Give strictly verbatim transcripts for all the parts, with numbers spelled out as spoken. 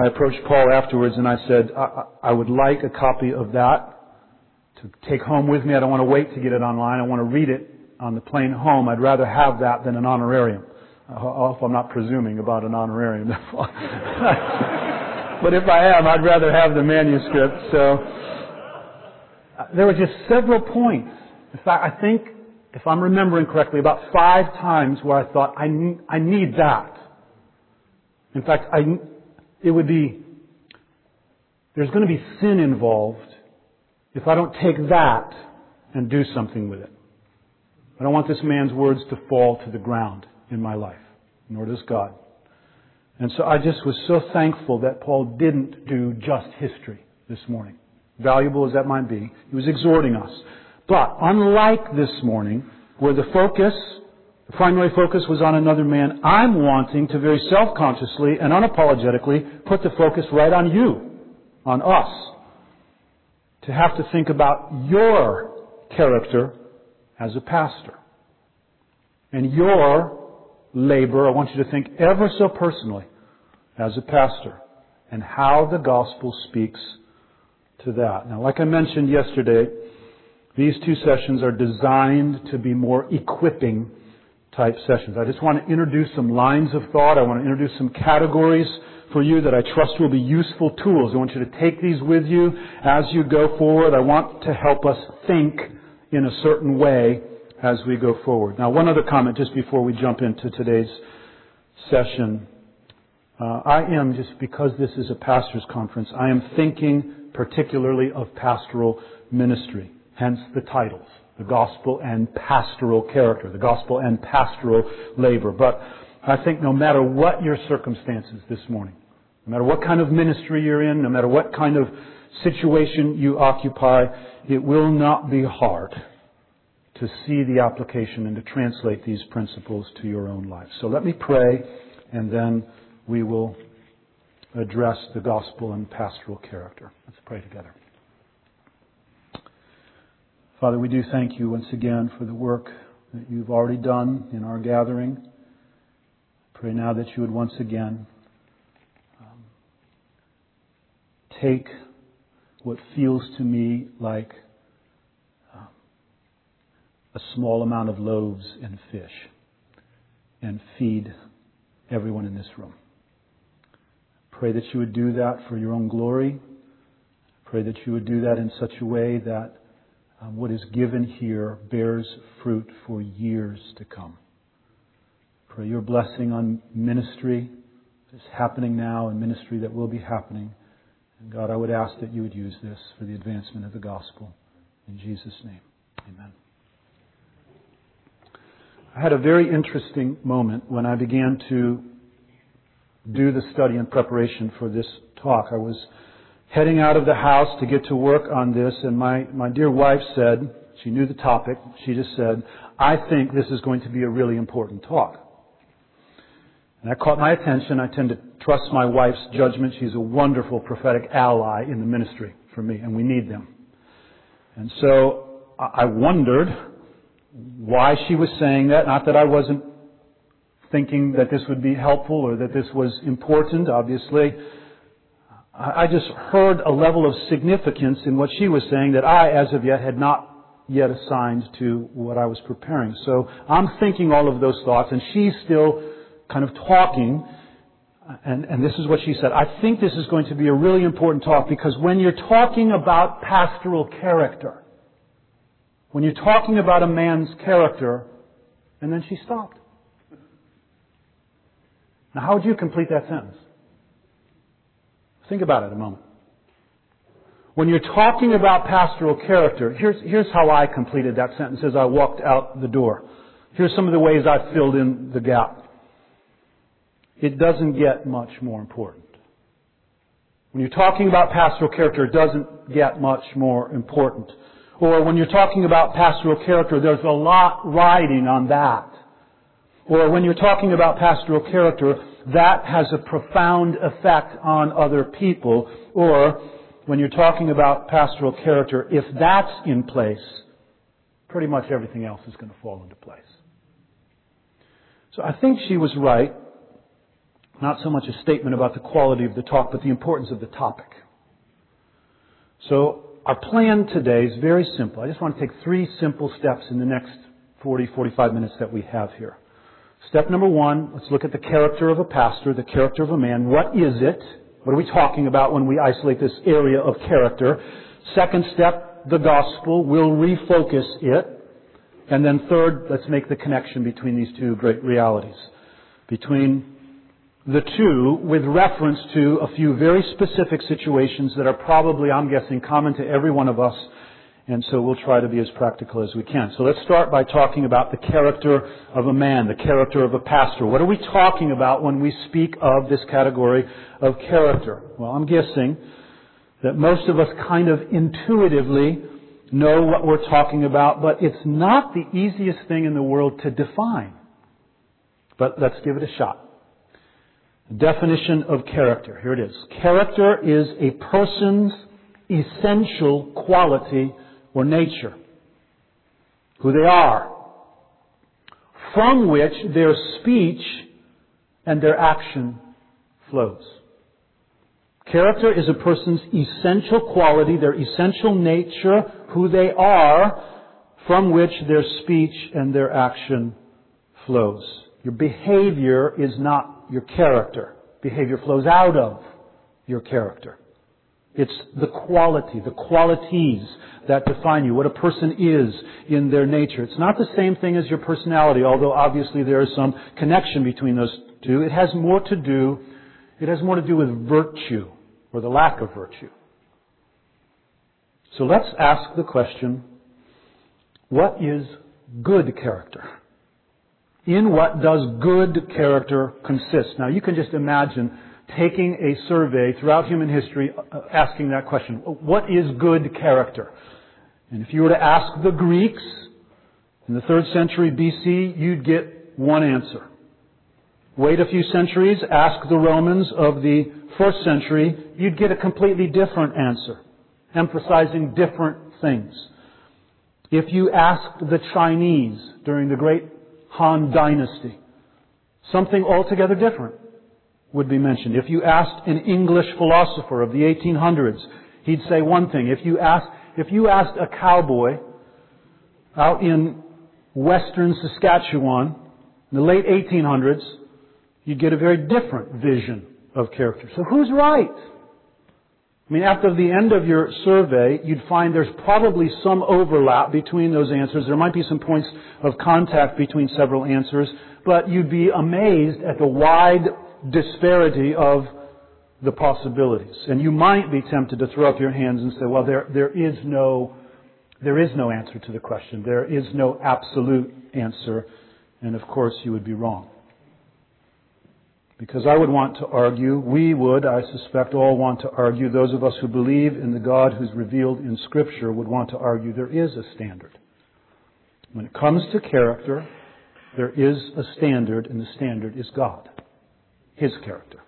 I approached Paul afterwards and I said, I, I would like a copy of that to take home with me. I don't want to wait to get it online. I want to read it on the plane home. I'd rather have that than an honorarium. I hope I'm not presuming about an honorarium. But if I am, I'd rather have the manuscript. So uh, there were just several points. In fact, I think, if I'm remembering correctly, about five times where I thought, I need, I need that. In fact, I, it would be, there's going to be sin involved if I don't take that and do something with it. I don't want this man's words to fall to the ground in my life, nor does God. And so I just was so thankful that Paul didn't do just history this morning. Valuable as that might be, he was exhorting us. But unlike this morning, where the focus, the primary focus was on another man, I'm wanting to very self-consciously and unapologetically put the focus right on you, on us. To have to think about your character as a pastor. And your labor, I want you to think ever so personally as a pastor. And how the gospel speaks to that. Now, like I mentioned yesterday, these two sessions are designed to be more equipping type sessions. I just want to introduce some lines of thought. I want to introduce some categories for you that I trust will be useful tools. I want you to take these with you as you go forward. I want to help us think in a certain way as we go forward. Now, one other comment just before we jump into today's session. Uh, I am, just because this is a pastor's conference, I am thinking particularly of pastoral ministry. Hence the titles, the gospel and pastoral character, the gospel and pastoral labor. But I think no matter what your circumstances this morning, no matter what kind of ministry you're in, no matter what kind of situation you occupy, it will not be hard to see the application and to translate these principles to your own life. So let me pray, and then we will address the gospel and pastoral character. Let's pray together. Father, we do thank you once again for the work that you've already done in our gathering. Pray now that you would once again um, take what feels to me like um, a small amount of loaves and fish and feed everyone in this room. Pray that you would do that for your own glory. Pray that you would do that in such a way that um, what is given here bears fruit for years to come. Pray your blessing on ministry that's happening now and ministry that will be happening. And God, I would ask that you would use this for the advancement of the gospel. In Jesus' name, amen. I had a very interesting moment when I began to do the study in preparation for this talk. I was heading out of the house to get to work on this, and my, my dear wife said, she knew the topic, she just said, I think this is going to be a really important talk. And that caught my attention. I tend to trust my wife's judgment. She's a wonderful prophetic ally in the ministry for me, and we need them. And so I wondered why she was saying that. Not that I wasn't thinking that this would be helpful or that this was important, obviously. I just heard a level of significance in what she was saying that I, as of yet, had not yet assigned to what I was preparing. So I'm thinking all of those thoughts, and she's still kind of talking, and, and this is what she said. I think this is going to be a really important talk because when you're talking about pastoral character, when you're talking about a man's character, and then she stopped. Now, how would you complete that sentence? Think about it a moment. When you're talking about pastoral character, here's, here's how I completed that sentence as I walked out the door. Here's some of the ways I filled in the gap. It doesn't get much more important. When you're talking about pastoral character, it doesn't get much more important. Or when you're talking about pastoral character, there's a lot riding on that. Or when you're talking about pastoral character, that has a profound effect on other people. Or when you're talking about pastoral character, if that's in place, pretty much everything else is going to fall into place. So I think she was right Not so much a statement about the quality of the talk, but the importance of the topic. So our plan today is very simple. I just want to take three simple steps in the next forty, forty-five minutes that we have here. Step number one, let's look at the character of a pastor, the character of a man. What is it? What are we talking about when we isolate this area of character? Second step, the gospel. We'll refocus it. And then third, let's make the connection between these two great realities. Between the two, with reference to a few very specific situations that are probably, I'm guessing, common to every one of us. And so we'll try to be as practical as we can. So let's start by talking about the character of a man, the character of a pastor. What are we talking about when we speak of this category of character? Well, I'm guessing that most of us kind of intuitively know what we're talking about, but it's not the easiest thing in the world to define. But let's give it a shot. Definition of character. Here it is. Character is a person's essential quality or nature. Who they are. From which their speech and their action flows. Character is a person's essential quality, their essential nature, who they are, from which their speech and their action flows. Your behavior is not your character. Behavior flows out of your character. It's the quality, the qualities that define you, what a person is in their nature. It's not the same thing as your personality, although obviously there is some connection between those two. It has more to do, it has more to do with virtue, or the lack of virtue. So let's ask the question, what is good character? In what does good character consist? Now you can just imagine taking a survey throughout human history uh, asking that question. What is good character? And if you were to ask the Greeks in the third century B C, you'd get one answer. Wait a few centuries, ask the Romans of the first century, you'd get a completely different answer, emphasizing different things. If you asked the Chinese during the great Han Dynasty, something altogether different would be mentioned. If you asked an English philosopher of the eighteen hundreds, he'd say one thing. If you asked, if you asked a cowboy out in western Saskatchewan in the late eighteen hundreds, you'd get a very different vision of character. So who's right? I mean, after the end of your survey, you'd find there's probably some overlap between those answers. There might be some points of contact between several answers, but you'd be amazed at the wide disparity of the possibilities. And you might be tempted to throw up your hands and say, well, there, there is no, there is no answer to the question. There is no absolute answer. And of course, you would be wrong. Because I would want to argue, we would, I suspect, all want to argue, those of us who believe in the God who's revealed in Scripture would want to argue there is a standard. When it comes to character, there is a standard, and the standard is God. His character.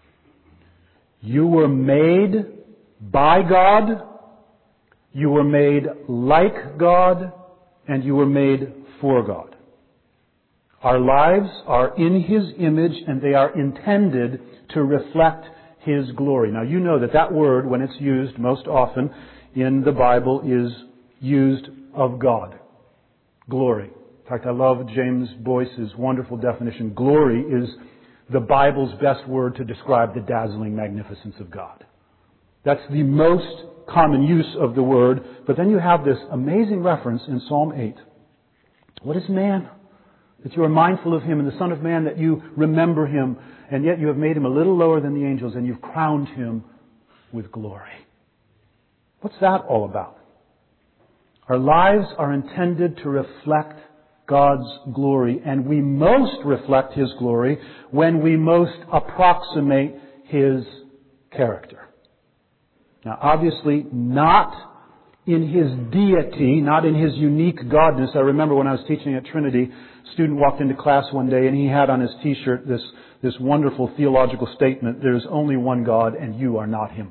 You were made by God, you were made like God, and you were made for God. Our lives are in His image and they are intended to reflect His glory. Now you know that that word, when it's used most often in the Bible, is used of God. Glory. In fact, I love James Boyce's wonderful definition. Glory is the Bible's best word to describe the dazzling magnificence of God. That's the most common use of the word. But then you have this amazing reference in Psalm eight. What is man? That you are mindful of Him, and the Son of Man, that you remember Him, and yet you have made Him a little lower than the angels, and you've crowned Him with glory. What's that all about? Our lives are intended to reflect God's glory, and we most reflect His glory when we most approximate His character. Now, obviously, not in His deity, not in His unique godness. I remember when I was teaching at Trinity, a student walked into class one day and he had on his t-shirt this, this wonderful theological statement, "There is only one God and you are not Him."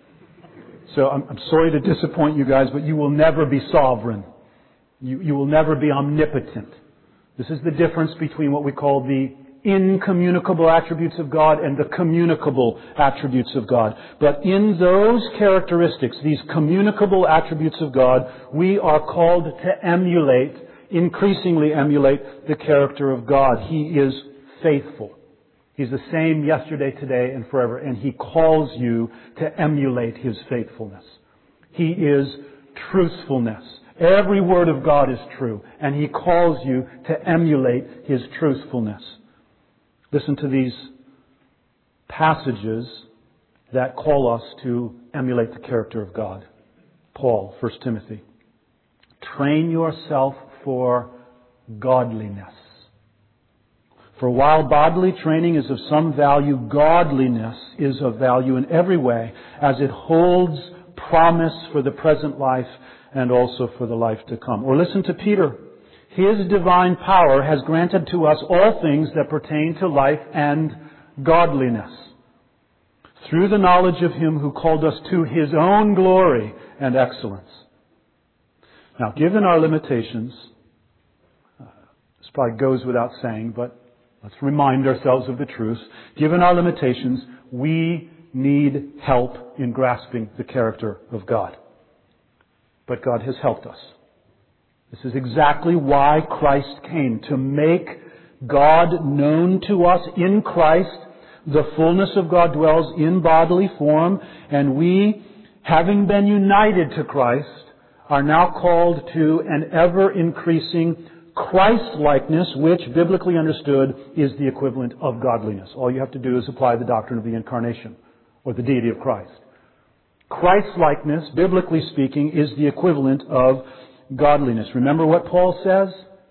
So I'm, I'm sorry to disappoint you guys, but you will never be sovereign. You, you will never be omnipotent. This is the difference between what we call the incommunicable attributes of God and the communicable attributes of God. But in those characteristics, these communicable attributes of God, we are called to emulate, increasingly emulate the character of God. He is faithful. He's the same yesterday, today, and forever, and He calls you to emulate His faithfulness. He is truthfulness. Every word of God is true, and He calls you to emulate His truthfulness. Listen to these passages that call us to emulate the character of God. Paul, First Timothy. Train yourself for godliness. For while bodily training is of some value, godliness is of value in every way, as it holds promise for the present life and also for the life to come. Or listen to Peter. His divine power has granted to us all things that pertain to life and godliness, through the knowledge of Him who called us to His own glory and excellence. Now, given our limitations, uh, this probably goes without saying, but let's remind ourselves of the truth. Given our limitations, we need help in grasping the character of God. But God has helped us. This is exactly why Christ came, to make God known to us in Christ. The fullness of God dwells in bodily form, and we, having been united to Christ, are now called to an ever-increasing Christ-likeness, which, biblically understood, is the equivalent of godliness. All you have to do is apply the doctrine of the Incarnation, or the deity of Christ. Christ-likeness, biblically speaking, is the equivalent of godliness. Remember what Paul says?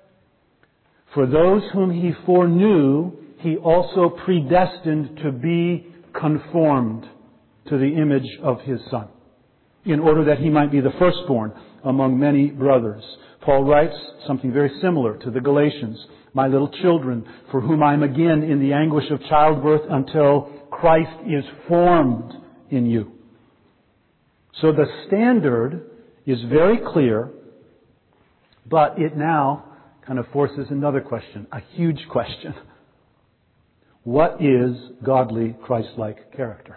For those whom He foreknew, He also predestined to be conformed to the image of His Son, in order that He might be the firstborn among many brothers. Paul writes something very similar to the Galatians. My little children, for whom I am again in the anguish of childbirth until Christ is formed in you. So the standard is very clear, but it now kind of forces another question, a huge question. What is godly, Christ-like character?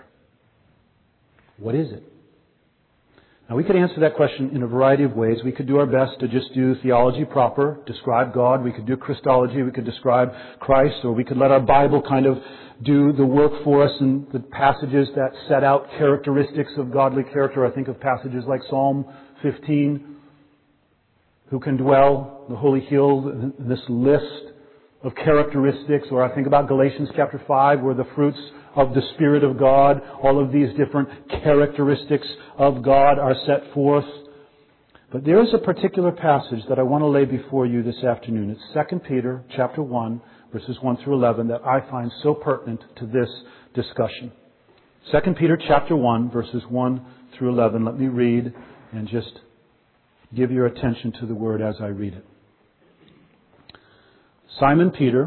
What is it? Now, we could answer that question in a variety of ways. We could do our best to just do theology proper, describe God. We could do Christology. We could describe Christ. Or we could let our Bible kind of do the work for us in the passages that set out characteristics of godly character. I think of passages like Psalm fifteen. Who can dwell the holy hill, this list of characteristics. Or I think about Galatians chapter five, where the fruits of the Spirit of God, all of these different characteristics of God are set forth. But there is a particular passage that I want to lay before you this afternoon. It's Second Peter chapter one, verses one through eleven, that I find so pertinent to this discussion. Second Peter chapter one, verses one through eleven. Let me read and just give your attention to the word as I read it. Simon Peter,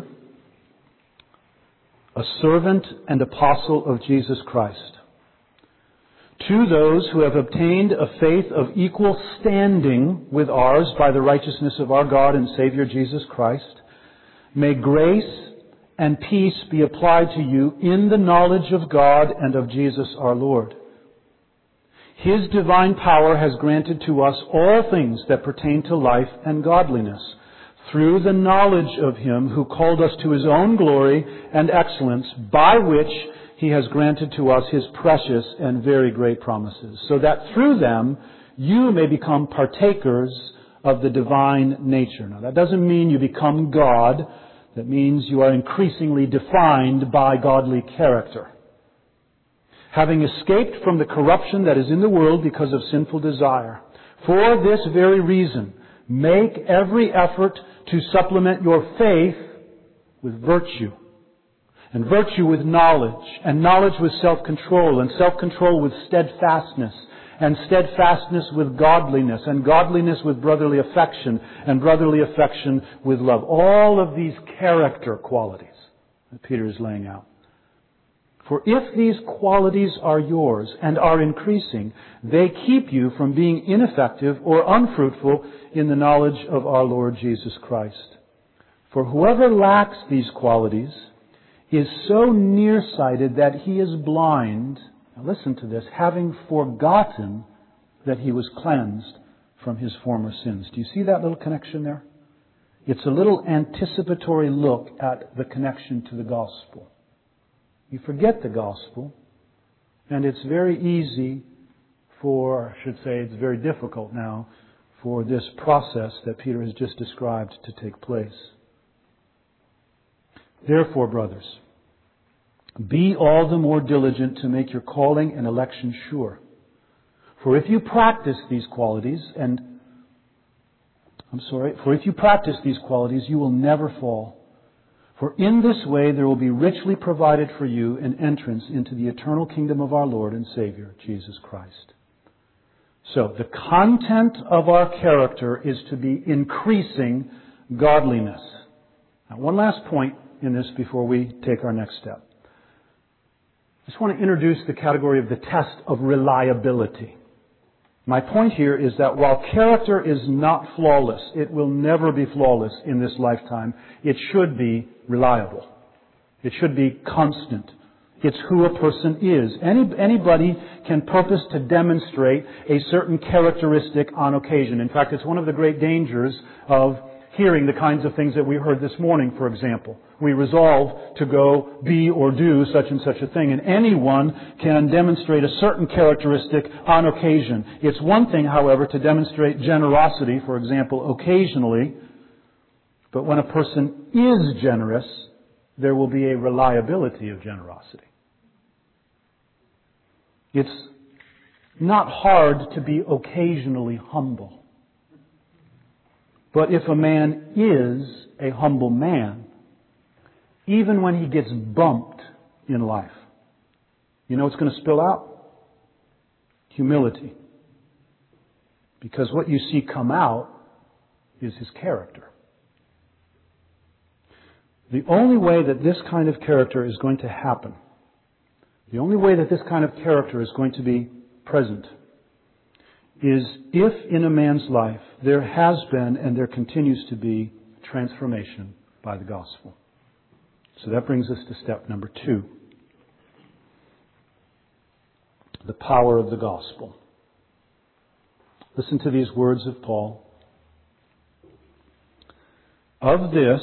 a servant and apostle of Jesus Christ, to those who have obtained a faith of equal standing with ours by the righteousness of our God and Savior Jesus Christ, may grace and peace be applied to you in the knowledge of God and of Jesus our Lord. His divine power has granted to us all things that pertain to life and godliness, through the knowledge of Him who called us to His own glory and excellence, by which He has granted to us His precious and very great promises, so that through them you may become partakers of the divine nature. Now, that doesn't mean you become God. That means you are increasingly defined by godly character. Having escaped from the corruption that is in the world because of sinful desire. For this very reason, make every effort to supplement your faith with virtue, and virtue with knowledge, and knowledge with self-control, and self-control with steadfastness, and steadfastness with godliness, and godliness with brotherly affection, and brotherly affection with love. All of these character qualities that Peter is laying out. For if these qualities are yours and are increasing, they keep you from being ineffective or unfruitful in the knowledge of our Lord Jesus Christ. For whoever lacks these qualities is so nearsighted that he is blind, now listen to this, having forgotten that he was cleansed from his former sins. Do you see that little connection there? It's a little anticipatory look at the connection to the gospel. You forget the gospel, and it's very easy for, I should say it's very difficult now, for this process that Peter has just described to take place. Therefore, brothers, be all the more diligent to make your calling and election sure. For if you practice these qualities, and I'm sorry, for if you practice these qualities, you will never fall. For in this way there will be richly provided for you an entrance into the eternal kingdom of our Lord and Savior, Jesus Christ. So, the content of our character is to be increasing godliness. Now, one last point in this before we take our next step. I just want to introduce the category of the test of reliability. My point here is that while character is not flawless, it will never be flawless in this lifetime, it should be reliable. It should be constant. It's who a person is. Any, anybody can purpose to demonstrate a certain characteristic on occasion. In fact, it's one of the great dangers of hearing the kinds of things that we heard this morning, for example. We resolve to go be or do such and such a thing, and anyone can demonstrate a certain characteristic on occasion. It's one thing, however, to demonstrate generosity, for example, occasionally, but when a person is generous, there will be a reliability of generosity. It's not hard to be occasionally humble. But if a man is a humble man, even when he gets bumped in life, you know what's going to spill out? Humility. Because what you see come out is his character. The only way that this kind of character is going to happen, the only way that this kind of character is going to be present, is if in a man's life there has been and there continues to be transformation by the gospel. So that brings us to step number two. The power of the gospel. Listen to these words of Paul. Of this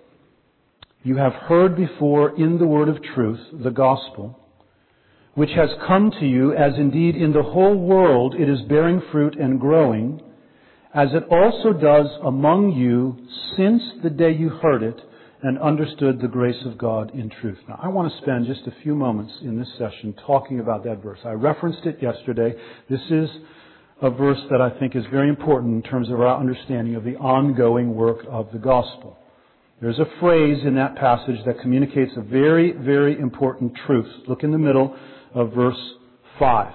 you have heard before in the word of truth, the gospel, which has come to you, as indeed in the whole world it is bearing fruit and growing, as it also does among you since the day you heard it and understood the grace of God in truth. Now, I want to spend just a few moments in this session talking about that verse. I referenced it yesterday. This is a verse that I think is very important in terms of our understanding of the ongoing work of the gospel. There's a phrase in that passage that communicates a very, very important truth. Look in the middle of verse five.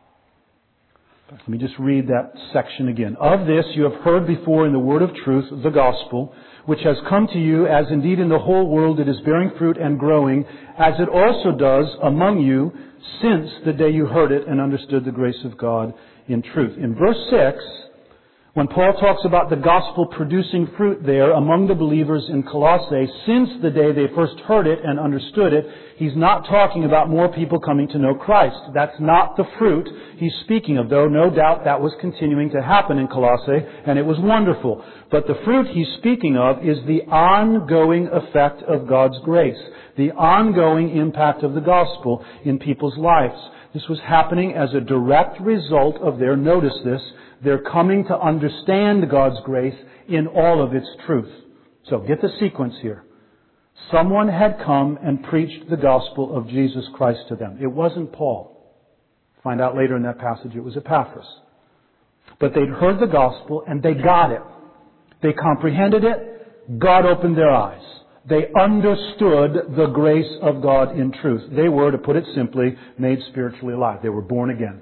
Let me just read that section again. Of this you have heard before in the word of truth, the gospel, which has come to you, as indeed in the whole world it is bearing fruit and growing, as it also does among you since the day you heard it and understood the grace of God in truth. In verse six, when Paul talks about the gospel producing fruit there among the believers in Colossae, since the day they first heard it and understood it, he's not talking about more people coming to know Christ. That's not the fruit he's speaking of, though no doubt that was continuing to happen in Colossae, and it was wonderful. But the fruit he's speaking of is the ongoing effect of God's grace, the ongoing impact of the gospel in people's lives. This was happening as a direct result of their, notice this, they're coming to understand God's grace in all of its truth. So get the sequence here. Someone had come and preached the gospel of Jesus Christ to them. It wasn't Paul. Find out later in that passage it was Epaphras. But they'd heard the gospel and they got it. They comprehended it. God opened their eyes. They understood the grace of God in truth. They were, to put it simply, made spiritually alive. They were born again.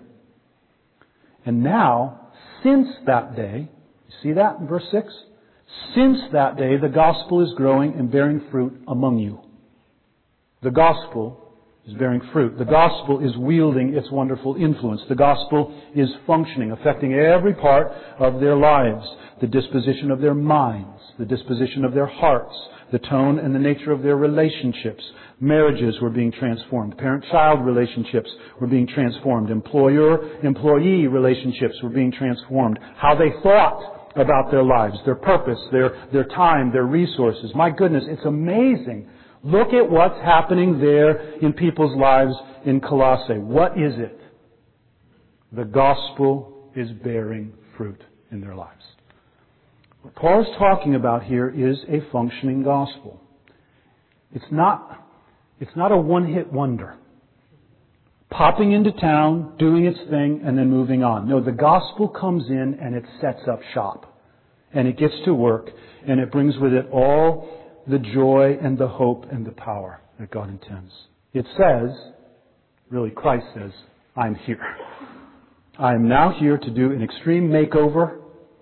And now, since that day, you see that in verse six? Since that day, the gospel is growing and bearing fruit among you. The gospel is bearing fruit. The gospel is wielding its wonderful influence. The gospel is functioning, affecting every part of their lives, the disposition of their minds, the disposition of their hearts, the tone and the nature of their relationships. Marriages were being transformed. Parent-child relationships were being transformed. Employer-employee relationships were being transformed. How they thought about their lives, their purpose, their, their time, their resources. My goodness, it's amazing. Look at what's happening there in people's lives in Colossae. What is it? The gospel is bearing fruit in their lives. What Paul is talking about here is a functioning gospel. It's not, it's not a one-hit wonder. Popping into town, doing its thing, and then moving on. No, the gospel comes in and it sets up shop. And it gets to work, and it brings with it all the joy and the hope and the power that God intends. It says, really Christ says, I'm here. I am now here to do an extreme makeover.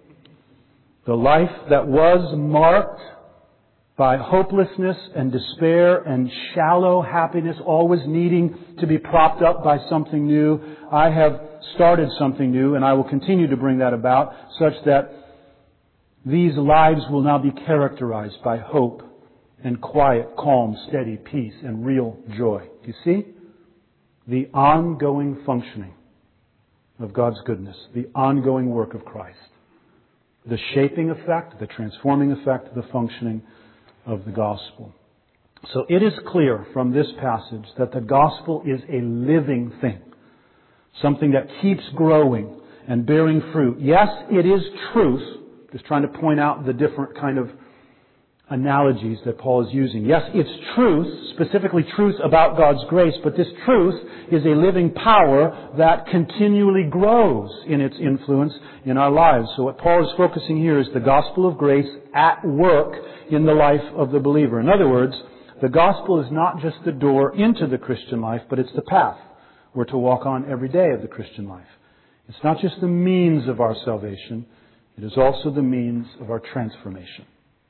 The life that was marked by hopelessness and despair and shallow happiness, always needing to be propped up by something new. I have started something new, and I will continue to bring that about, such that these lives will now be characterized by hope and quiet, calm, steady peace and real joy. You see? The ongoing functioning of God's goodness, the ongoing work of Christ. The shaping effect, the transforming effect, the functioning of the gospel. So it is clear from this passage that the gospel is a living thing. Something that keeps growing and bearing fruit. Yes, it is truth. Just trying to point out the different kind of analogies that Paul is using. Yes, it's truth, specifically truth about God's grace, but this truth is a living power that continually grows in its influence in our lives. So what Paul is focusing here is the gospel of grace at work in the life of the believer. In other words, the gospel is not just the door into the Christian life, but it's the path we're to walk on every day of the Christian life. It's not just the means of our salvation, it is also the means of our transformation.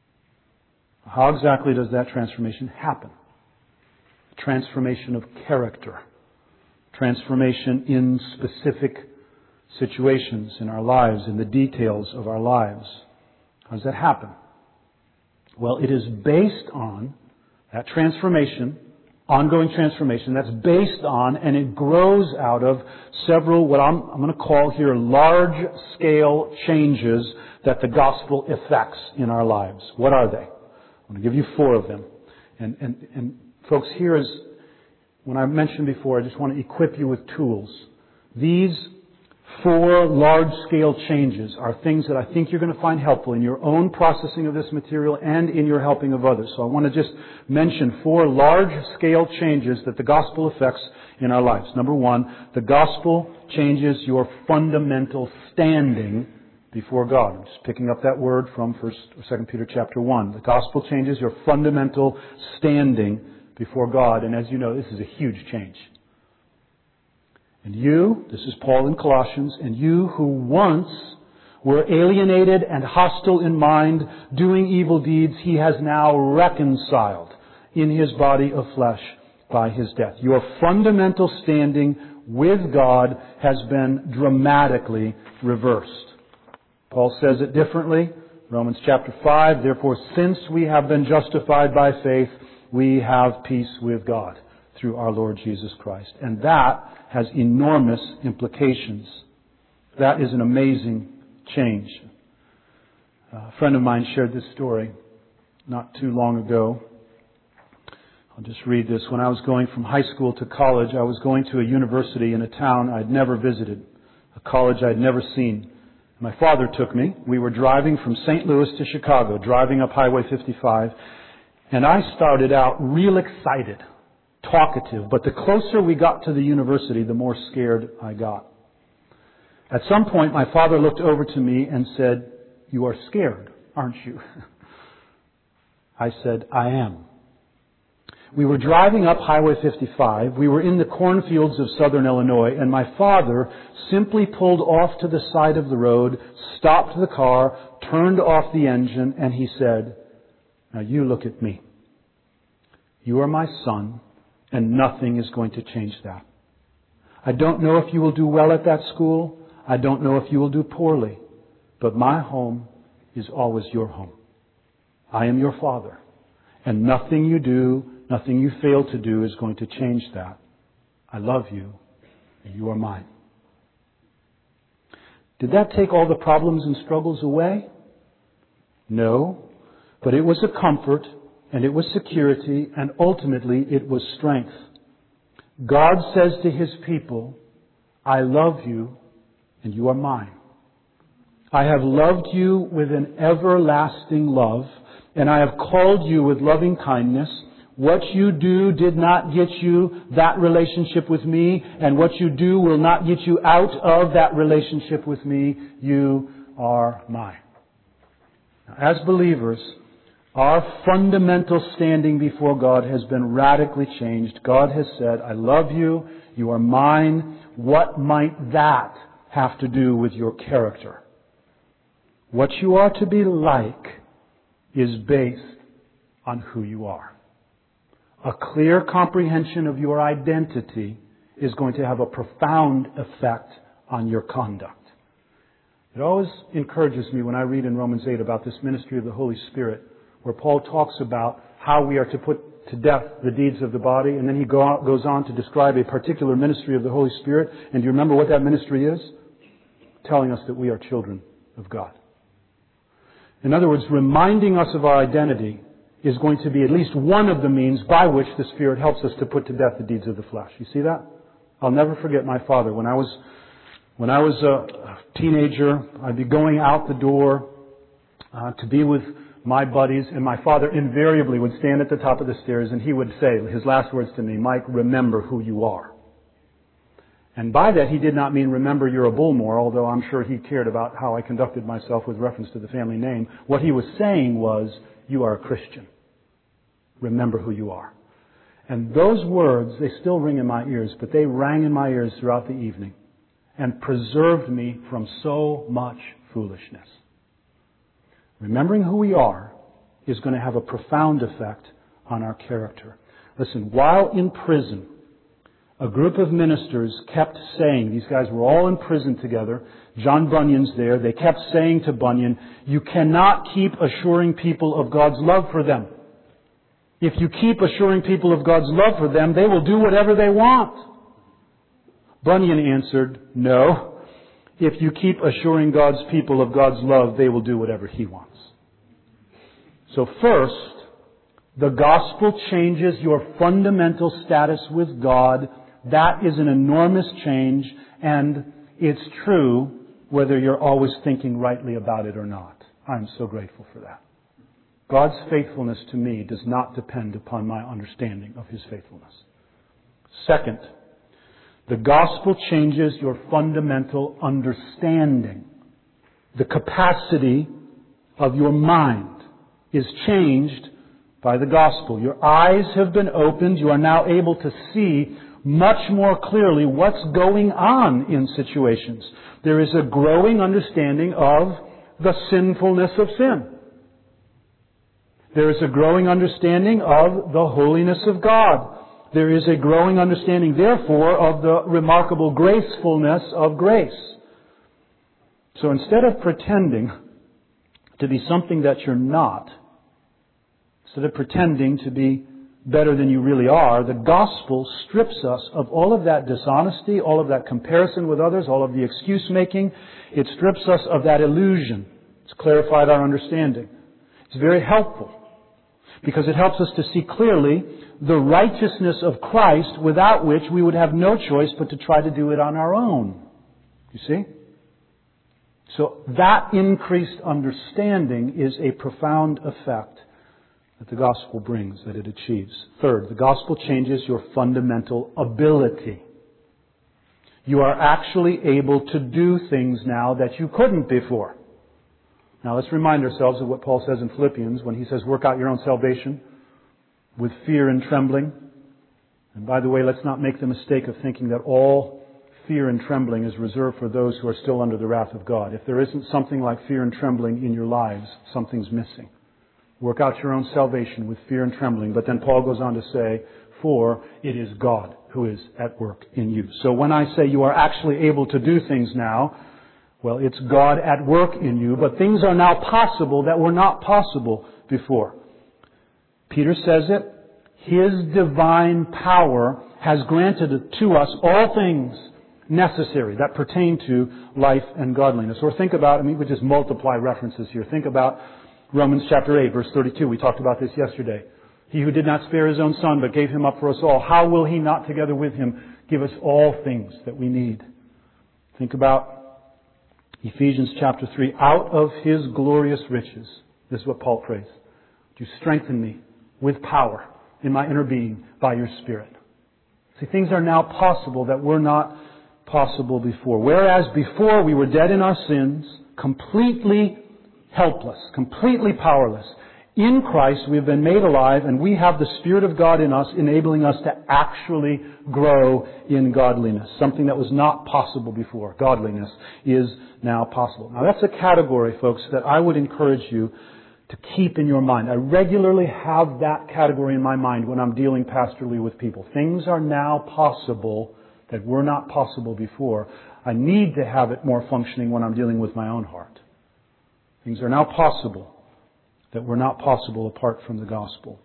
How exactly does that transformation happen? Transformation of character. Transformation in specific situations in our lives, in the details of our lives. How does that happen? Well, it is based on that transformation, ongoing transformation, that's based on and it grows out of several, what I'm, I'm going to call here, large-scale changes that the gospel effects in our lives. What are they? I'm going to give you four of them. And, and, and folks, here is, when I mentioned before, I just want to equip you with tools. These four large-scale changes are things that I think you're going to find helpful in your own processing of this material and in your helping of others. So I want to just mention four large-scale changes that the gospel affects in our lives. Number one, the gospel changes your fundamental standing before God. I'm just picking up that word from First or Second Peter chapter one. The gospel changes your fundamental standing before God. And as you know, this is a huge change. And you, this is Paul in Colossians, and you who once were alienated and hostile in mind, doing evil deeds, he has now reconciled in his body of flesh by his death. Your fundamental standing with God has been dramatically reversed. Paul says it differently. Romans chapter five, therefore, since we have been justified by faith, we have peace with God through our Lord Jesus Christ. And that has enormous implications. That is an amazing change. A friend of mine shared this story not too long ago. I'll just read this. When I was going from high school to college, I was going to a university in a town I'd never visited, a college I'd never seen. My father took me. We were driving from Saint Louis to Chicago, driving up Highway fifty-five, and I started out real excited, talkative, but the closer we got to the university, the more scared I got. At some point, my father looked over to me and said, "You are scared, aren't you?" I said, "I am." We were driving up Highway fifty-five. We were in the cornfields of southern Illinois, and my father simply pulled off to the side of the road, stopped the car, turned off the engine, and he said, "Now you look at me. You are my son, and nothing is going to change that. I don't know if you will do well at that school. I don't know if you will do poorly. But my home is always your home. I am your Father. And nothing you do, nothing you fail to do is going to change that. I love you, and you are mine. Did that take all the problems and struggles away? No. But it was a comfort, and it was security, and ultimately it was strength. God says to His people, I love you, and you are mine. I have loved you with an everlasting love, and I have called you with loving kindness. What you do did not get you that relationship with me, and what you do will not get you out of that relationship with me. You are mine. Now, as believers, our fundamental standing before God has been radically changed. God has said, I love you, you are mine. What might that have to do with your character? What you are to be like is based on who you are. A clear comprehension of your identity is going to have a profound effect on your conduct. It always encourages me when I read in Romans eight about this ministry of the Holy Spirit, where Paul talks about how we are to put to death the deeds of the body, and then he go out, goes on to describe a particular ministry of the Holy Spirit. And do you remember what that ministry is? Telling us that we are children of God. In other words, reminding us of our identity is going to be at least one of the means by which the Spirit helps us to put to death the deeds of the flesh. You see that? I'll never forget my father. When I was when I was a teenager, I'd be going out the door uh, to be with my buddies, and my father invariably would stand at the top of the stairs and he would say, his last words to me, Mike, remember who you are. And by that he did not mean remember you're a Bullmore, although I'm sure he cared about how I conducted myself with reference to the family name. What he was saying was, you are a Christian. Remember who you are. And those words, they still ring in my ears, but they rang in my ears throughout the evening and preserved me from so much foolishness. Remembering who we are is going to have a profound effect on our character. Listen, while in prison, a group of ministers kept saying, these guys were all in prison together, John Bunyan's there, they kept saying to Bunyan, you cannot keep assuring people of God's love for them. If you keep assuring people of God's love for them, they will do whatever they want. Bunyan answered, no. If you keep assuring God's people of God's love, they will do whatever He wants. So first, the gospel changes your fundamental status with God. That is an enormous change, and it's true whether you're always thinking rightly about it or not. I'm so grateful for that. God's faithfulness to me does not depend upon my understanding of His faithfulness. Second, the gospel changes your fundamental understanding. The capacity of your mind is changed by the gospel. Your eyes have been opened. You are now able to see much more clearly what's going on in situations. There is a growing understanding of the sinfulness of sin. There is a growing understanding of the holiness of God. There is a growing understanding, therefore, of the remarkable gracefulness of grace. So instead of pretending to be something that you're not, instead of pretending to be better than you really are, the gospel strips us of all of that dishonesty, all of that comparison with others, all of the excuse-making. It strips us of that illusion. It's clarified our understanding. It's very helpful because it helps us to see clearly the righteousness of Christ, without which we would have no choice but to try to do it on our own. You see? So that increased understanding is a profound effect that the gospel brings, that it achieves. Third, the gospel changes your fundamental ability. You are actually able to do things now that you couldn't before. Now let's remind ourselves of what Paul says in Philippians when he says, work out your own salvation with fear and trembling. And by the way, let's not make the mistake of thinking that all fear and trembling is reserved for those who are still under the wrath of God. If there isn't something like fear and trembling in your lives, something's missing. Work out your own salvation with fear and trembling. But then Paul goes on to say, before. It is God who is at work in you. So when I say you are actually able to do things now, well, it's God at work in you, but things are now possible that were not possible before. Peter says it. His divine power has granted to us all things necessary that pertain to life and godliness. Or think about, I mean, we just multiply references here. Think about Romans chapter eight, verse thirty-two. We talked about this yesterday. He who did not spare His own Son, but gave Him up for us all, how will He not together with Him give us all things that we need? Think about Ephesians chapter three. Out of His glorious riches, this is what Paul prays, do strengthen me with power in my inner being by your Spirit. See, things are now possible that were not possible before. Whereas before we were dead in our sins, completely helpless, completely powerless. In Christ we have been made alive, and we have the Spirit of God in us, enabling us to actually grow in godliness. Something that was not possible before. Godliness is now possible. Now that's a category, folks, that I would encourage you to keep in your mind. I regularly have that category in my mind when I'm dealing pastorally with people. Things are now possible that were not possible before. I need to have it more functioning when I'm dealing with my own heart. Things are now possible that were not possible apart from the gospel.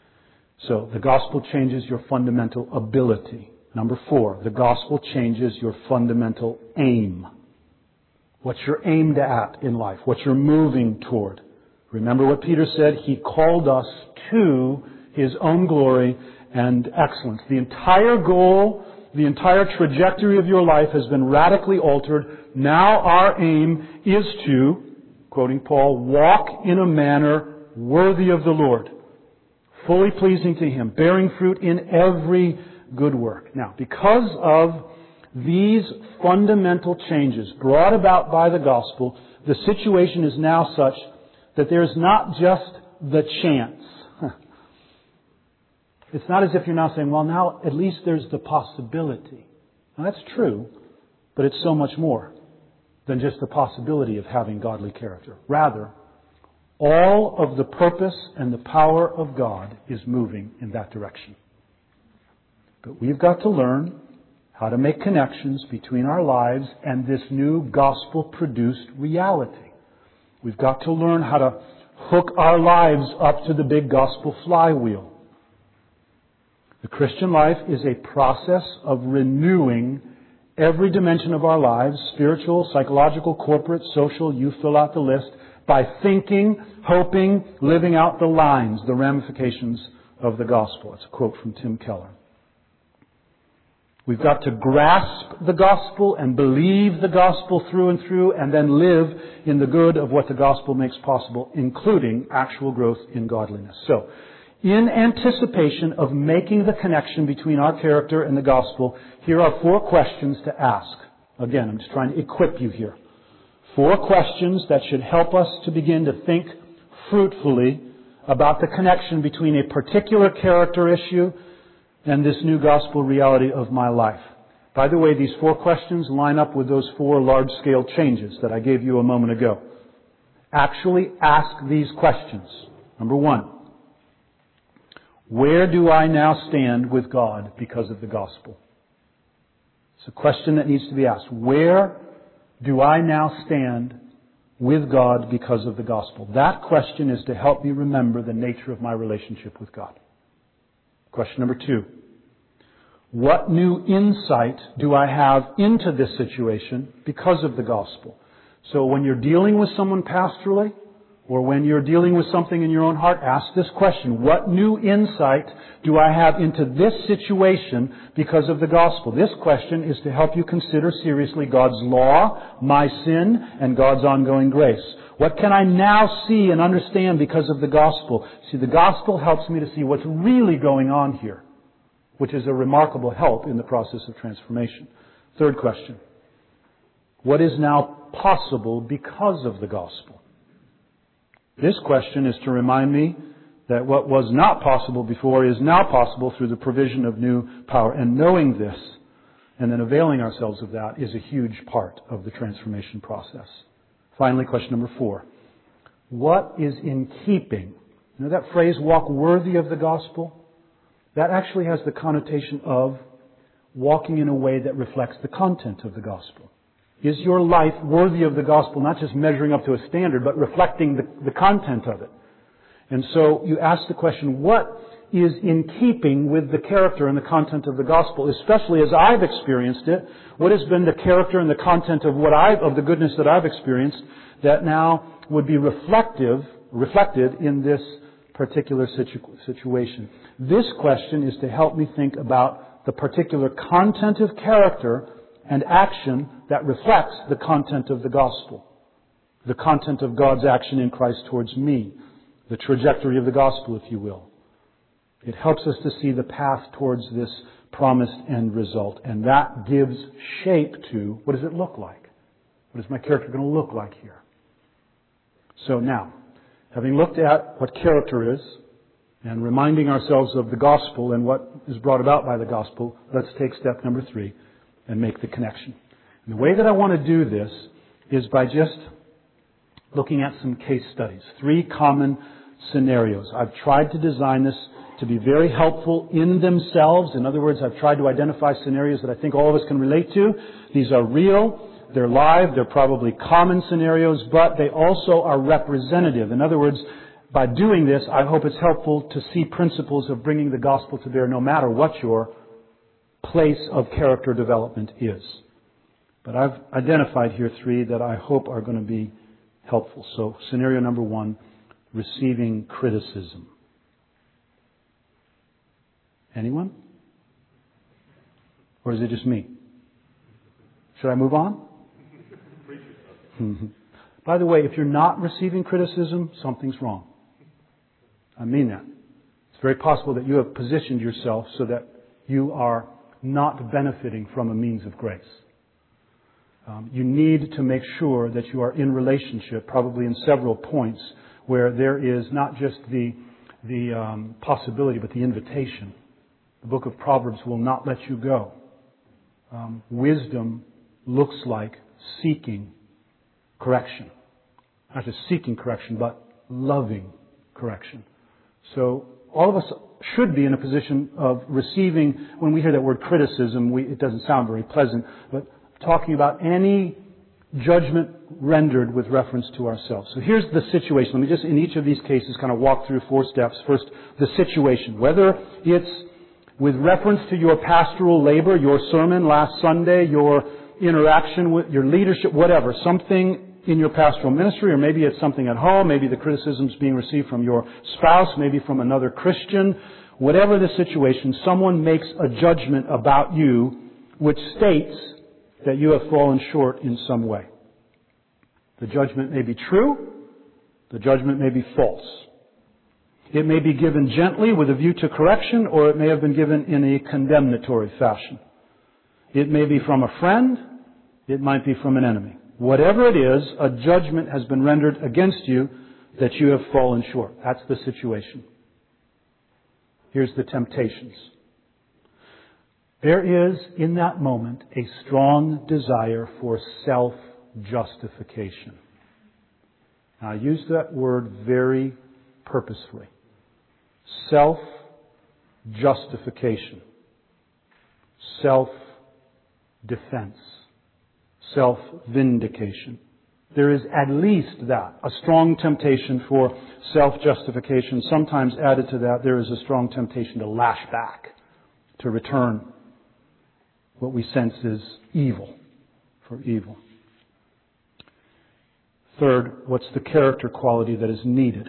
So, the gospel changes your fundamental ability. Number four, the gospel changes your fundamental aim. What you're aimed at in life, what you're moving toward. Remember what Peter said? He called us to His own glory and excellence. The entire goal, the entire trajectory of your life has been radically altered. Now our aim is to, quoting Paul, walk in a manner worthy of the Lord, fully pleasing to Him, bearing fruit in every good work. Now, because of these fundamental changes brought about by the gospel, the situation is now such that there's not just the chance. It's not as if you're now saying, well, now at least there's the possibility. Now that's true, but it's so much more than just the possibility of having godly character. Rather, all of the purpose and the power of God is moving in that direction. But we've got to learn how to make connections between our lives and this new gospel-produced reality. We've got to learn how to hook our lives up to the big gospel flywheel. The Christian life is a process of renewing every dimension of our lives, spiritual, psychological, corporate, social, you fill out the list, by thinking, hoping, living out the lines, the ramifications of the gospel. It's a quote from Tim Keller. We've got to grasp the gospel and believe the gospel through and through, and then live in the good of what the gospel makes possible, including actual growth in godliness. So, in anticipation of making the connection between our character and the gospel, here are four questions to ask. Again, I'm just trying to equip you here. Four questions that should help us to begin to think fruitfully about the connection between a particular character issue and this new gospel reality of my life. By the way, these four questions line up with those four large-scale changes that I gave you a moment ago. Actually ask these questions. Number one, where do I now stand with God because of the gospel? It's a question that needs to be asked. Where do I now stand with God because of the gospel? That question is to help me remember the nature of my relationship with God. Question number two. What new insight do I have into this situation because of the gospel? So when you're dealing with someone pastorally, or when you're dealing with something in your own heart, ask this question. What new insight do I have into this situation because of the gospel? This question is to help you consider seriously God's law, my sin, and God's ongoing grace. What can I now see and understand because of the gospel? See, the gospel helps me to see what's really going on here, which is a remarkable help in the process of transformation. Third question. What is now possible because of the gospel? This question is to remind me that what was not possible before is now possible through the provision of new power. And knowing this and then availing ourselves of that is a huge part of the transformation process. Finally, question number four. What is in keeping? You know that phrase, walk worthy of the gospel? that actually has the connotation of walking in a way that reflects the content of the gospel. Is your life worthy of the gospel, not just measuring up to a standard, but reflecting the, the content of it? And so you ask the question, what is in keeping with the character and the content of the gospel, especially as I've experienced it? What has been the character and the content of what I've, of the goodness that I've experienced that now would be reflective, reflected in this particular situ- situation? This question is to help me think about the particular content of character and action that reflects the content of the gospel. The content of God's action in Christ towards me. The trajectory of the gospel, if you will. It helps us to see the path towards this promised end result. And that gives shape to, what does it look like? What is my character going to look like here? So now, having looked at what character is, and reminding ourselves of the gospel and what is brought about by the gospel, let's take step number three and make the connection. And the way that I want to do this is by just looking at some case studies. Three common scenarios. I've tried to design this to be very helpful in themselves. In other words, I've tried to identify scenarios that I think all of us can relate to. These are real, they're live, they're probably common scenarios, but they also are representative. In other words, by doing this, I hope it's helpful to see principles of bringing the gospel to bear no matter what your place of character development is. But I've identified here three that I hope are going to be helpful. So, scenario number one, receiving criticism. Anyone? Or is it just me? Should I move on? By the way, if you're not receiving criticism, something's wrong. I mean that. It's very possible that you have positioned yourself so that you are not benefiting from a means of grace. Um, you need to make sure that you are in relationship, probably in several points, where there is not just the, the um, possibility, but the invitation. The book of Proverbs will not let you go. Um, wisdom looks like seeking correction. Not just seeking correction, but loving correction. So all of us should be in a position of receiving, when we hear that word criticism, we, it doesn't sound very pleasant, but talking about any judgment rendered with reference to ourselves. So here's the situation. Let me just, in each of these cases, kind of walk through four steps. First, the situation. Whether it's with reference to your pastoral labor, your sermon last Sunday, your interaction with your leadership, whatever, something in your pastoral ministry, or maybe it's something at home, maybe the criticism's being received from your spouse, maybe from another Christian. Whatever the situation, someone makes a judgment about you which states that you have fallen short in some way. The judgment may be true, the judgment may be false. It may be given gently with a view to correction, or it may have been given in a condemnatory fashion. It may be from a friend, it might be from an enemy. Whatever it is, a judgment has been rendered against you that you have fallen short. That's the situation. Here's the temptations. There is, in that moment, a strong desire for self-justification. Now, I use that word very purposefully. Self-justification. Self-defense. Self-vindication. There is at least that, a strong temptation for self-justification. Sometimes added to that, there is a strong temptation to lash back, to return what we sense is evil for evil. Third, what's the character quality that is needed?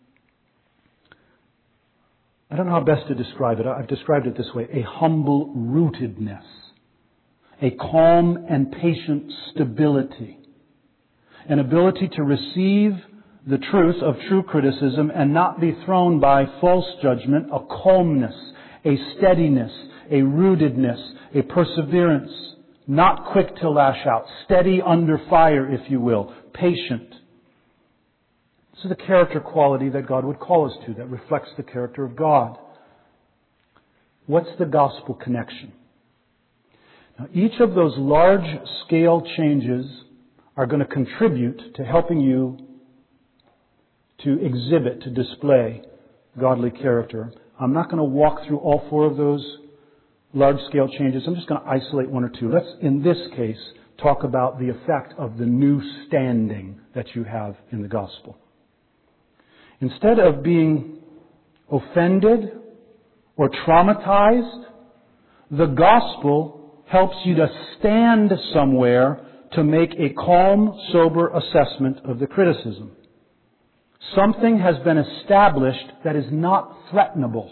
I don't know how best to describe it. I've described it this way. A humble rootedness. A calm and patient stability. An ability to receive the truth of true criticism and not be thrown by false judgment. A calmness, a steadiness, a rootedness, a perseverance. Not quick to lash out. Steady under fire, if you will. Patient. This is the character quality that God would call us to, that reflects the character of God. What's the gospel connection? Now, each of those large-scale changes are going to contribute to helping you to exhibit, to display godly character. I'm not going to walk through all four of those large-scale changes. I'm just going to isolate one or two. Let's, in this case, talk about the effect of the new standing that you have in the gospel. Instead of being offended or traumatized, the gospel helps you to stand somewhere to make a calm, sober assessment of the criticism. Something has been established that is not threatenable.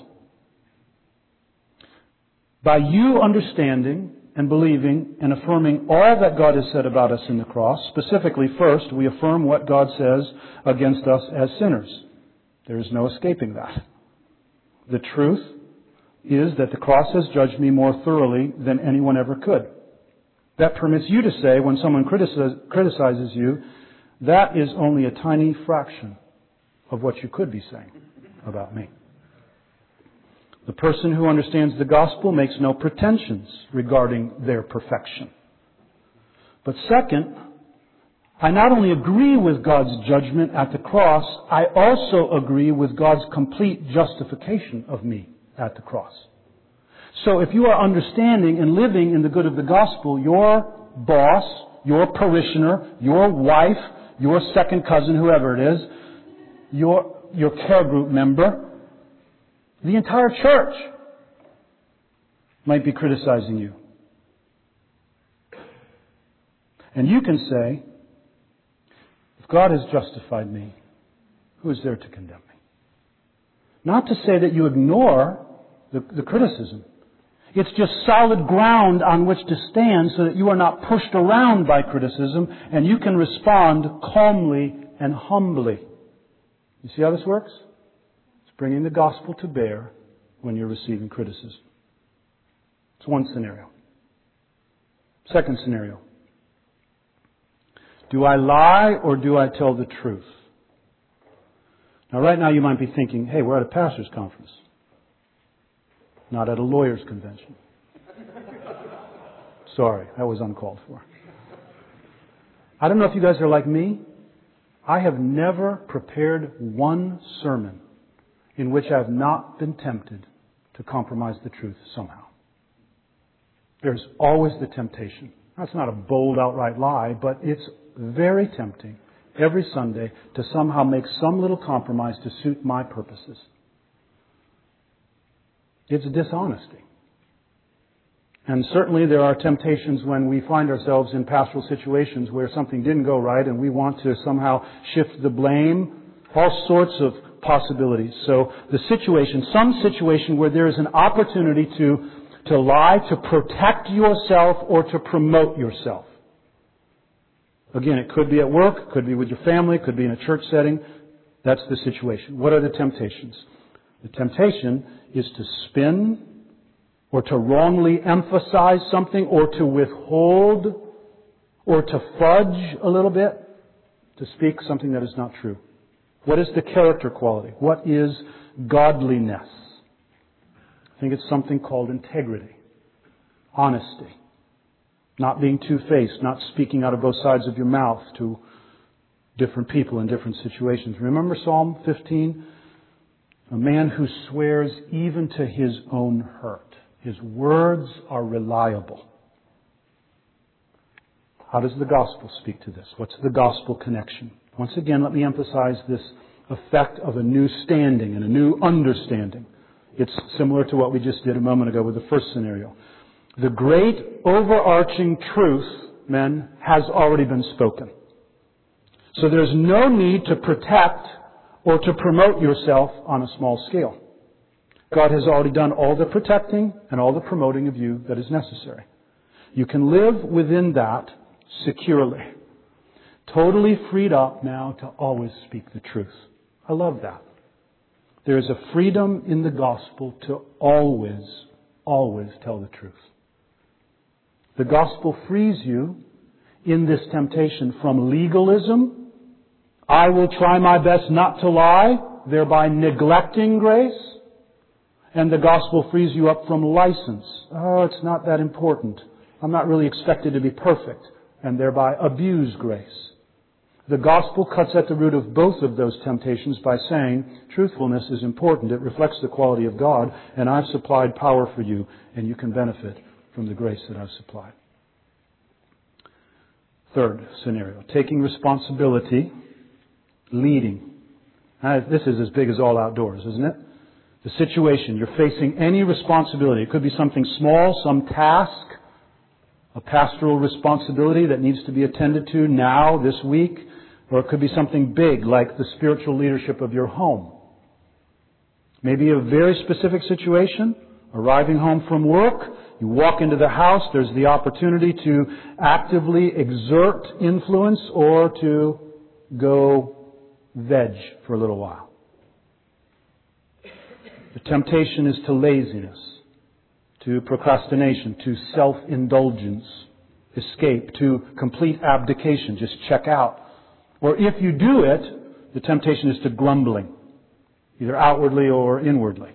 By you understanding and believing and affirming all that God has said about us in the cross, specifically, first, we affirm what God says against us as sinners. There is no escaping that. The truth is that the cross has judged me more thoroughly than anyone ever could. That permits you to say, when someone criticizes you, that is only a tiny fraction of what you could be saying about me. The person who understands the gospel makes no pretensions regarding their perfection. But second, I not only agree with God's judgment at the cross, I also agree with God's complete justification of me at the cross. So if you are understanding and living in the good of the gospel, your boss, your parishioner, your wife, your second cousin, whoever it is, your, your care group member, the entire church might be criticizing you. And you can say, if God has justified me, who is there to condemn me? Not to say that you ignore the, the criticism. It's just solid ground on which to stand so that you are not pushed around by criticism and you can respond calmly and humbly. You see how this works? It's bringing the gospel to bear when you're receiving criticism. It's one scenario. Second scenario. Do I lie or do I tell the truth? Now right now you might be thinking, hey, we're at a pastor's conference. Not at a lawyer's convention. Sorry, that was uncalled for. I don't know if you guys are like me. I have never prepared one sermon in which I have not been tempted to compromise the truth somehow. There's always the temptation. That's not a bold outright lie, but it's very tempting every Sunday to somehow make some little compromise to suit my purposes. It's dishonesty. And certainly there are temptations when we find ourselves in pastoral situations where something didn't go right and we want to somehow shift the blame, all sorts of possibilities. So the situation, some situation where there is an opportunity to, to lie, to protect yourself or to promote yourself. Again, it could be at work, it could be with your family, it could be in a church setting. That's the situation. What are the temptations? The temptation is to spin or to wrongly emphasize something or to withhold or to fudge a little bit, to speak something that is not true. What is the character quality? What is godliness? I think it's something called integrity, honesty, not being two-faced, not speaking out of both sides of your mouth to different people in different situations. Remember Psalm fifteen? A man who swears even to his own hurt. His words are reliable. How does the gospel speak to this? What's the gospel connection? Once again, let me emphasize this effect of a new standing and a new understanding. It's similar to what we just did a moment ago with the first scenario. The great overarching truth, men, has already been spoken. So there's no need to protect or to promote yourself on a small scale. God has already done all the protecting and all the promoting of you that is necessary. You can live within that securely. Totally freed up now to always speak the truth. I love that. There is a freedom in the gospel to always, always tell the truth. The gospel frees you in this temptation from legalism. I will try my best not to lie, thereby neglecting grace. And the gospel frees you up from license. Oh, it's not that important. I'm not really expected to be perfect. And thereby abuse grace. The gospel cuts at the root of both of those temptations by saying, truthfulness is important. It reflects the quality of God, and I've supplied power for you, and you can benefit from the grace that I've supplied. Third scenario, taking responsibility, leading. Now, this is as big as all outdoors, isn't it? The situation, you're facing any responsibility. It could be something small, some task, a pastoral responsibility that needs to be attended to now, this week, or it could be something big like the spiritual leadership of your home. Maybe a very specific situation, arriving home from work, you walk into the house, there's the opportunity to actively exert influence or to go veg for a little while. The temptation is to laziness, to procrastination, to self-indulgence, escape, to complete abdication, just check out. Or if you do it, the temptation is to grumbling, either outwardly or inwardly.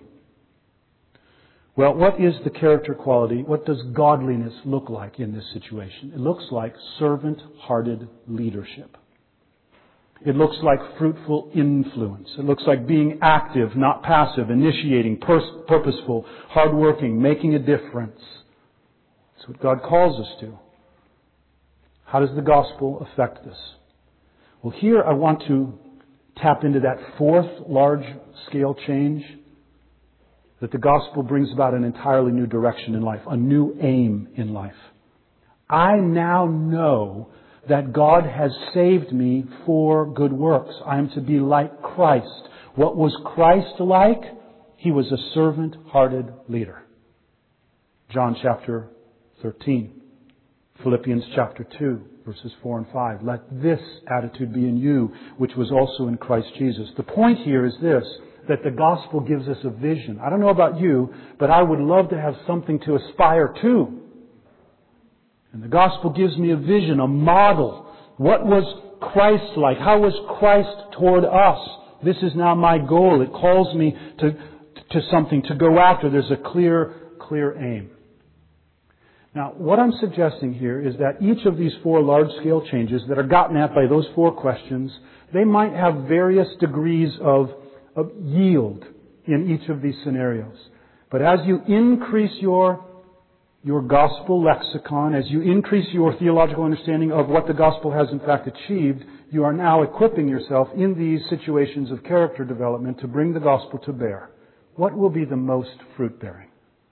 Well, what is the character quality? What does godliness look like in this situation? It looks like servant-hearted leadership. It looks like fruitful influence. It looks like being active, not passive, initiating, pers- purposeful, hardworking, making a difference. That's what God calls us to. How does the gospel affect this? Well, here I want to tap into that fourth large-scale change, that the gospel brings about an entirely new direction in life, a new aim in life. I now know that God has saved me for good works. I am to be like Christ. What was Christ like? He was a servant-hearted leader. John chapter thirteen. Philippians chapter two, verses four and five. Let this attitude be in you, which was also in Christ Jesus. The point here is this, that the gospel gives us a vision. I don't know about you, but I would love to have something to aspire to. And the gospel gives me a vision, a model. What was Christ like? How was Christ toward us? This is now my goal. It calls me to, to something to go after. There's a clear, clear aim. Now, what I'm suggesting here is that each of these four large-scale changes that are gotten at by those four questions, they might have various degrees of, of yield in each of these scenarios. But as you increase your your gospel lexicon, as you increase your theological understanding of what the gospel has in fact achieved, you are now equipping yourself in these situations of character development to bring the gospel to bear. What will be the most fruit-bearing?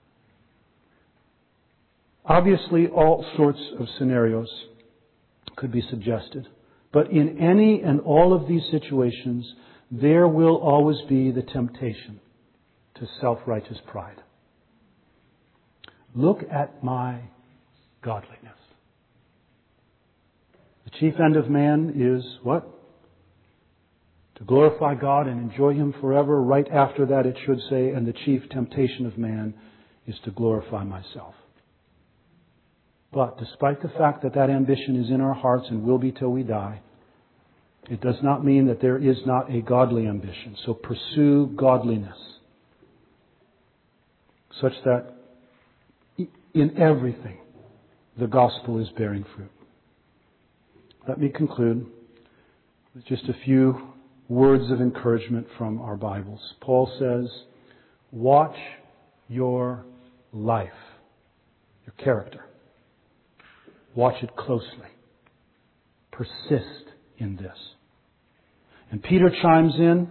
Obviously, all sorts of scenarios could be suggested. But in any and all of these situations, there will always be the temptation to self-righteous pride. Look at my godliness. The chief end of man is what? To glorify God and enjoy Him forever. Right after that it should say, and the chief temptation of man is to glorify myself. But despite the fact that that ambition is in our hearts and will be till we die, it does not mean that there is not a godly ambition. So pursue godliness, such that in everything the gospel is bearing fruit. Let me conclude with just a few words of encouragement from our Bibles. Paul says, watch your life, your character. Watch it closely. Persist in this. And Peter chimes in,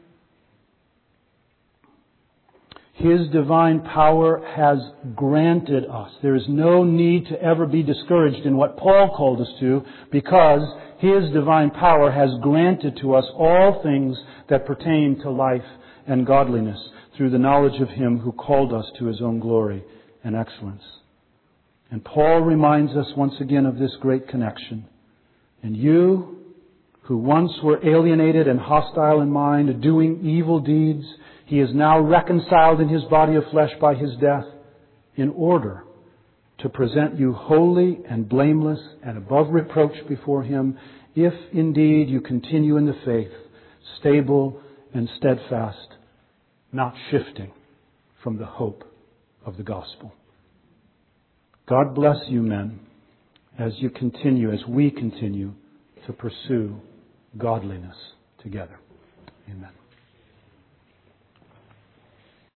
His divine power has granted us. There is no need to ever be discouraged in what Paul called us to, because His divine power has granted to us all things that pertain to life and godliness through the knowledge of Him who called us to His own glory and excellence. And Paul reminds us once again of this great connection. And you, who once were alienated and hostile in mind, doing evil deeds, He is now reconciled in His body of flesh by His death, in order to present you holy and blameless and above reproach before Him, if indeed you continue in the faith, stable and steadfast, not shifting from the hope of the gospel. God bless you, men, as you continue, as we continue to pursue godliness together. Amen.